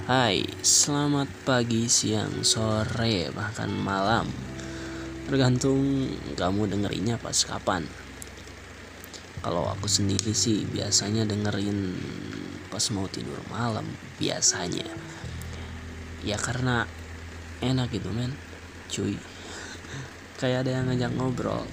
Hai, selamat pagi, siang, sore, bahkan malam. Tergantung kamu dengerinnya pas kapan. Kalau aku sendiri sih biasanya dengerin pas mau tidur malam biasanya. Ya karena enak gitu men, cuy. Kayak ada yang ngajak ngobrol.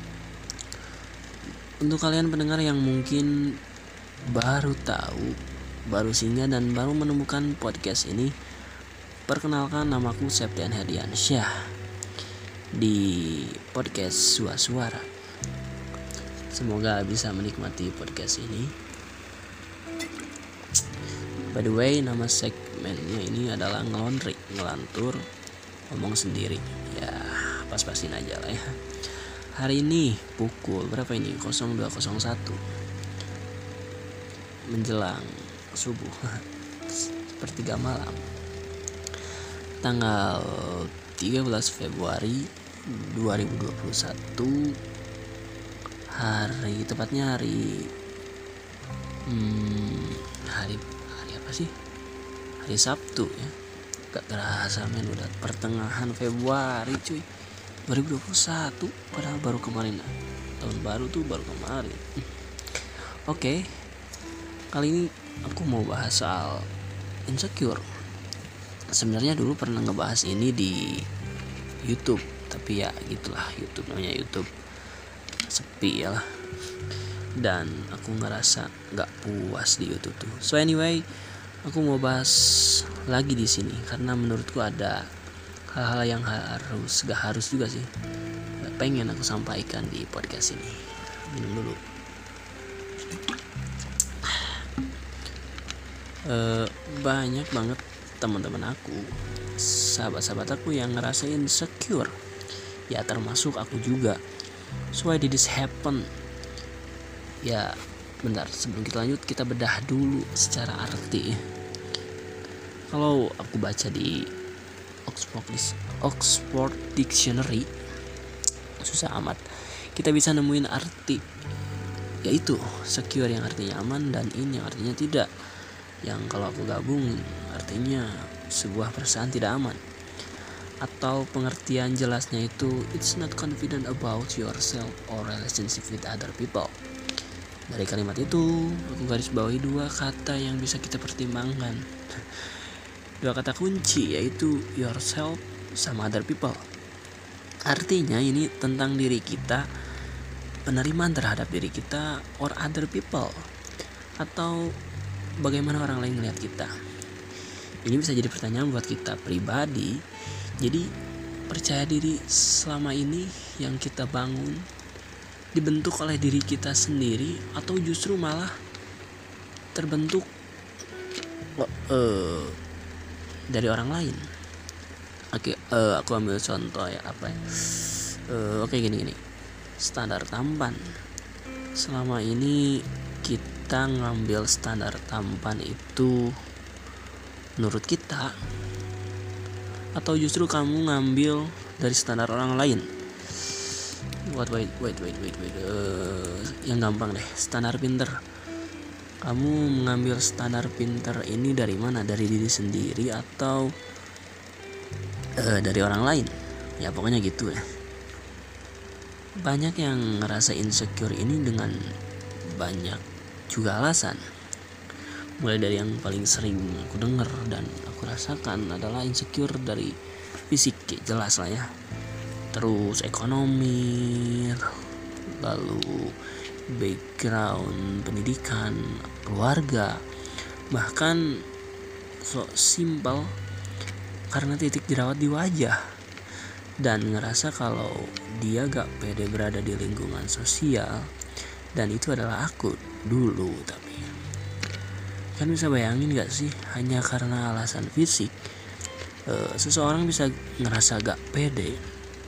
Untuk kalian pendengar yang mungkin baru tahu, baru singgah dan baru menemukan podcast ini, perkenalkan, namaku Septian Herdiansyah di podcast Suara. Semoga bisa menikmati podcast ini. By the way, nama segmennya ini adalah ngelantur, ngomong sendiri. Ya, pas-pasin aja lah ya. Hari ini pukul berapa ini? 02.01 menjelang subuh sepertiga malam, tanggal 13 Februari 2021, tepatnya hari apa sih, hari Sabtu ya. Gak terasa men, udah pertengahan Februari cuy 2021, padahal baru kemarin. Tahun baru tuh baru kemarin. Oke, kali ini aku mau bahas soal insecure. Sebenarnya dulu pernah ngebahas ini di YouTube, tapi ya gitulah, YouTube namanya YouTube, sepi ya lah. Dan aku ngerasa nggak puas di YouTube tuh. So anyway, aku mau bahas lagi di sini karena menurutku ada hal-hal yang gak harus juga sih, gak pengen aku sampaikan di podcast ini. Minum dulu. Banyak banget teman-teman aku, sahabat-sahabat aku yang ngerasain insecure. Ya termasuk aku juga. So why did this happen? Ya bentar, sebelum kita lanjut kita bedah dulu secara arti. Kalau aku baca di Oxford Dictionary, susah amat, kita bisa nemuin arti, yaitu secure yang artinya aman dan in yang artinya tidak. Yang kalau aku gabung artinya sebuah perasaan tidak aman. Atau pengertian jelasnya itu it's not confident about yourself or relationship with other people. Dari kalimat itu aku garis bawahi dua kata yang bisa kita pertimbangkan. Dua kata kunci, yaitu yourself sama other people. Artinya ini tentang diri kita, penerimaan terhadap diri kita or other people, atau bagaimana orang lain melihat kita. Ini bisa jadi pertanyaan buat kita pribadi. Jadi percaya diri selama ini yang kita bangun dibentuk oleh diri kita sendiri, atau justru malah terbentuk dari orang lain. Oke, aku ambil contoh ya, apa ya? Oke, gini. Standar tampan. Selama ini kita ngambil standar tampan itu menurut kita, atau justru kamu ngambil dari standar orang lain? Wait. Yang gampang deh, standar pinter. Kamu mengambil standar pinter ini dari mana? Dari diri sendiri atau dari orang lain? Ya pokoknya gitu ya. Banyak yang ngerasa insecure ini dengan banyak juga alasan. Mulai dari yang paling sering aku dengar dan aku rasakan adalah insecure dari fisik, jelas lah ya. Terus ekonomi, lalu background pendidikan, keluarga, bahkan so simpel karena titik jerawat di wajah, dan ngerasa kalau dia gak pede berada di lingkungan sosial. Dan itu adalah aku dulu. Tapi kan bisa bayangin gak sih, hanya karena alasan fisik seseorang bisa ngerasa gak pede.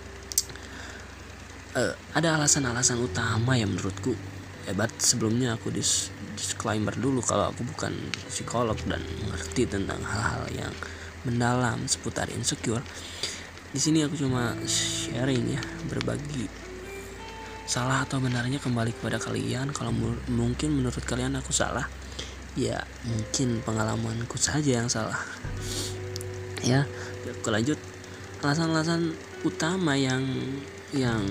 Ada alasan-alasan utama yang menurutku hebat. Sebelumnya aku disclaimer dulu kalau aku bukan psikolog dan mengerti tentang hal-hal yang mendalam seputar insecure. Di sini aku cuma sharing ya, berbagi. Salah atau benarnya kembali kepada kalian. Kalau mungkin menurut kalian aku salah, Ya mungkin pengalamanku saja yang salah. Ya, aku lanjut. Alasan-alasan utama yang yang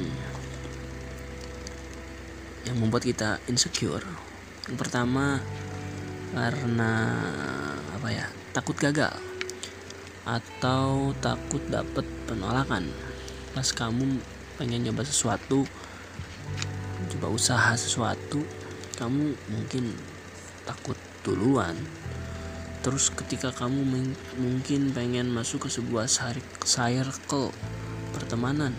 membuat kita insecure. Yang pertama karena takut gagal atau takut dapet penolakan. Pas kamu pengen nyoba sesuatu, coba usaha sesuatu, kamu mungkin takut duluan. Terus ketika kamu mungkin pengen masuk ke sebuah circle pertemanan,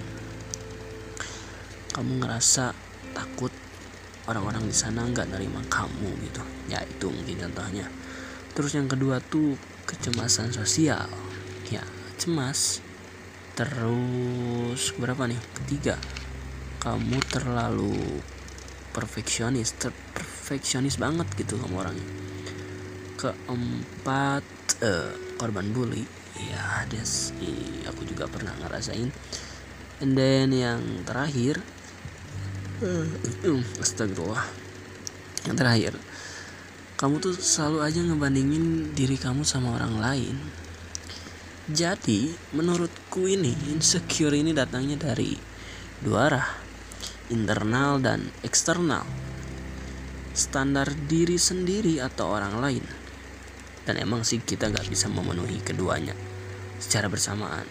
kamu ngerasa takut orang-orang di sana nggak nerima kamu gitu. Ya itu mungkin contohnya. Terus yang kedua tuh kecemasan sosial. Ya cemas. Terus berapa nih? Ketiga, kamu terlalu perfeksionis banget gitu kamu orangnya. Keempat, korban bully. Ya aku juga pernah ngerasain. And then yang terakhir, astagfirullah. Yang terakhir, kamu tuh selalu aja ngebandingin diri kamu sama orang lain. Jadi menurutku ini insecure ini datangnya dari dua arah, internal dan eksternal. Standar diri sendiri atau orang lain. Dan emang sih kita gak bisa memenuhi keduanya secara bersamaan.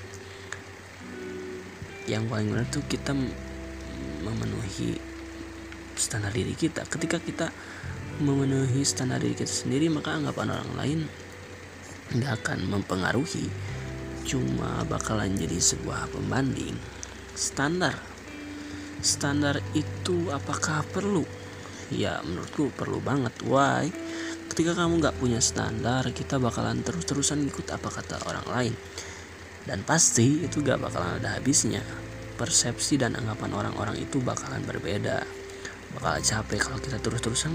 Yang paling benar tuh kita memenuhi standar diri kita. Ketika kita memenuhi standar diri kita sendiri, maka anggapan orang lain gak akan mempengaruhi, cuma bakalan jadi sebuah pembanding. Standar itu apakah perlu? Ya menurutku perlu banget. Why? Ketika kamu gak punya standar, kita bakalan terus-terusan ikut apa kata orang lain. Dan pasti itu gak bakalan ada habisnya. Persepsi dan anggapan orang-orang itu bakalan berbeda. Bakal capek kalau kita terus-terusan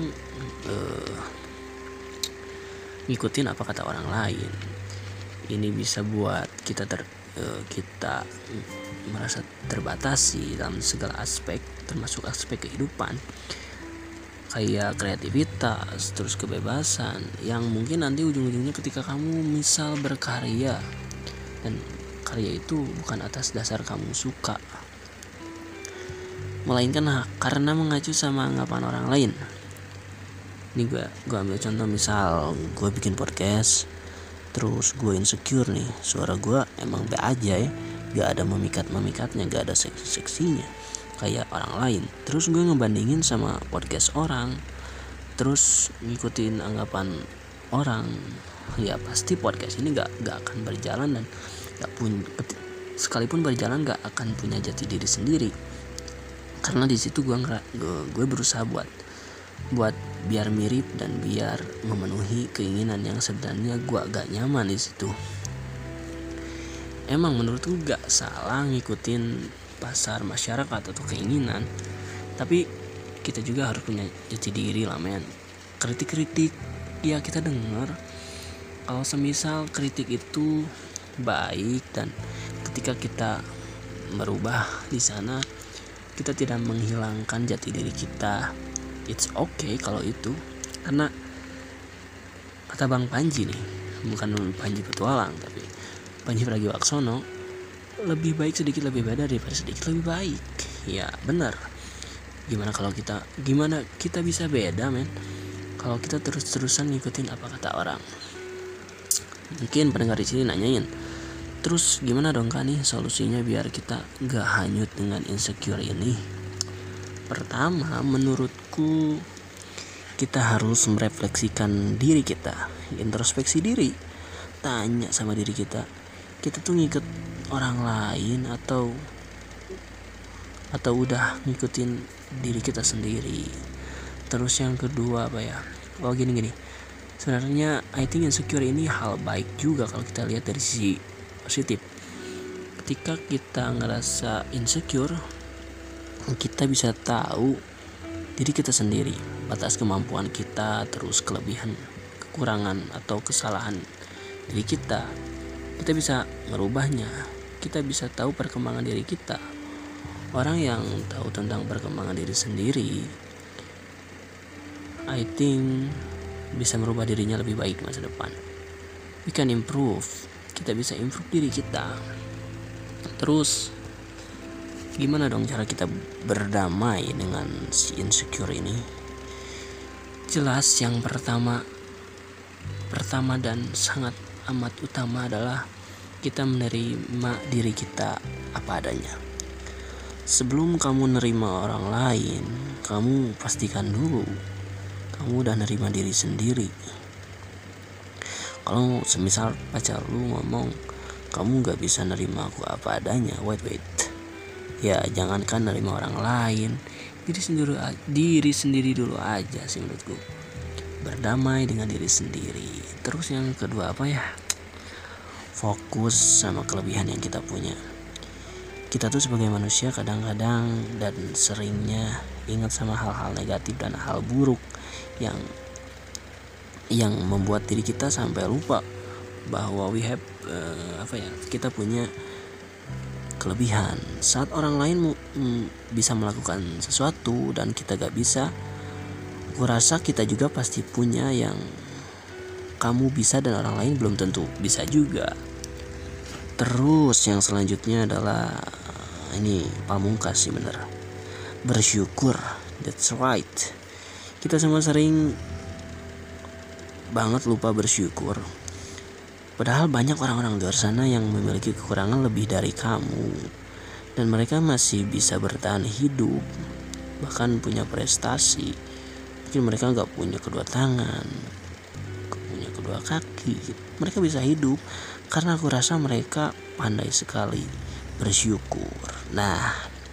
ngikutin apa kata orang lain. Ini bisa buat kita kita merasa terbatasi dalam segala aspek, termasuk aspek kehidupan. Kayak kreativitas, terus kebebasan, yang mungkin nanti ujung-ujungnya ketika kamu misal berkarya, dan karya itu bukan atas dasar kamu suka, melainkan karena mengacu sama anggapan orang lain. Ini gue ambil contoh, misal gue bikin podcast, terus gue insecure nih, suara gue emang be aja ya, gak ada memikatnya, gak ada seksinya kayak orang lain. Terus gue ngebandingin sama podcast orang, terus ngikutin anggapan orang, ya pasti podcast ini gak akan berjalan, dan sekalipun berjalan gak akan punya jati diri sendiri. Karena di situ gue berusaha buat biar mirip dan biar memenuhi keinginan yang sebenarnya gue agak nyaman di situ. Emang menurutku gak salah ngikutin pasar masyarakat atau keinginan, tapi kita juga harus punya jati diri lah men. Kritik ya kita dengar, kalau semisal kritik itu baik, dan ketika kita merubah di sana, kita tidak menghilangkan jati diri kita, it's okay kalau itu. Karena kata Bang Panji nih, bukan Panji Petualang tapi Panji Pragiwaksono, lebih baik sedikit lebih beda daripada sedikit lebih baik. Ya benar. Gimana kita bisa beda men, kalau kita terus-terusan ngikutin apa kata orang. Mungkin pendengar di sini nanyain, terus gimana dong kan nih solusinya biar kita gak hanyut dengan insecure ini? Pertama, menurutku kita harus merefleksikan diri kita, introspeksi diri, tanya sama diri kita tuh ngikut orang lain atau udah ngikutin diri kita sendiri. Terus yang kedua gini, sebenarnya I think insecure ini hal baik juga kalau kita lihat dari sisi positif. Ketika kita ngerasa insecure, kita bisa tahu diri kita sendiri, batas kemampuan kita, terus kelebihan, kekurangan atau kesalahan diri kita. Kita bisa merubahnya, kita bisa tahu perkembangan diri kita. Orang yang tahu tentang perkembangan diri sendiri, I think bisa merubah dirinya lebih baik di masa depan. We can improve. Kita bisa improve diri kita. Terus gimana dong cara kita berdamai dengan si insecure ini? Jelas yang pertama dan sangat amat utama adalah kita menerima diri kita apa adanya. Sebelum kamu nerima orang lain, kamu pastikan dulu kamu udah nerima diri sendiri. Kalau semisal pacar lu ngomong kamu gak bisa nerima aku apa adanya, wait, ya jangankan nerima orang lain, diri sendiri dulu aja sih menurutku. Berdamai dengan diri sendiri. Terus yang kedua apa ya? Fokus sama kelebihan yang kita punya. Kita tuh sebagai manusia kadang-kadang dan seringnya ingat sama hal-hal negatif dan hal buruk yang membuat diri kita sampai lupa bahwa kita punya kelebihan. Saat orang lain bisa melakukan sesuatu dan kita gak bisa, aku rasa kita juga pasti punya yang kamu bisa dan orang lain belum tentu bisa juga. Terus yang selanjutnya adalah ini pamungkas sih bener, bersyukur. That's right. Kita semua sering banget lupa bersyukur. Padahal banyak orang-orang di luar sana yang memiliki kekurangan lebih dari kamu dan mereka masih bisa bertahan hidup, bahkan punya prestasi. Mungkin mereka gak punya kedua tangan, punya kedua kaki, mereka bisa hidup karena aku rasa mereka pandai sekali bersyukur. Nah,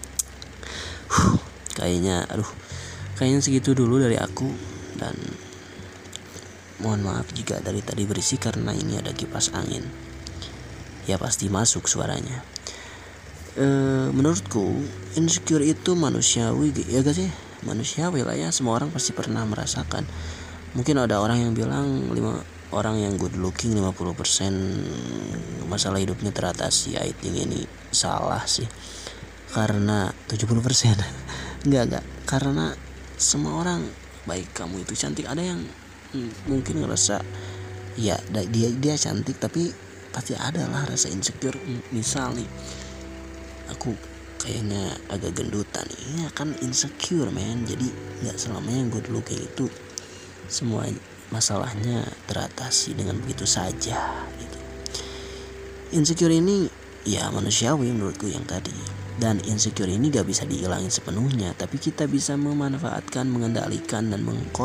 kayaknya segitu dulu dari aku, dan mohon maaf jika dari tadi berisik karena ini ada kipas angin. Ya pasti masuk suaranya. Menurutku insecure itu manusiawi ya gak sih? Manusiawi lah ya, semua orang pasti pernah merasakan. Mungkin ada orang yang bilang orang yang good looking 50% masalah hidupnya teratasi. I think ini salah sih. Karena 70% enggak, karena semua orang, baik kamu itu cantik, ada yang mungkin ngerasa ya dia cantik tapi pasti ada lah rasa insecure. Misal nih, aku kayaknya agak gendutan nih, ya kan insecure man. Jadi nggak selamanya good looking itu semua masalahnya teratasi dengan begitu saja gitu. Insecure ini ya manusiawi menurutku yang tadi, dan insecure ini gak bisa dihilangin sepenuhnya, tapi kita bisa memanfaatkan, mengendalikan dan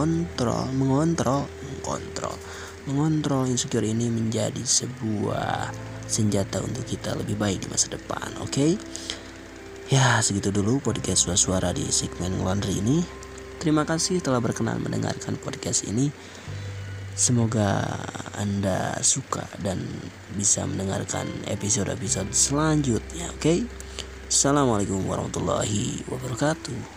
mengontrol insecure ini menjadi sebuah senjata untuk kita lebih baik di masa depan. Oke? Ya segitu dulu podcast suara di segmen laundry ini. Terima kasih telah berkenan mendengarkan podcast ini. Semoga Anda suka dan bisa mendengarkan episode-episode selanjutnya. Oke? Assalamualaikum warahmatullahi wabarakatuh.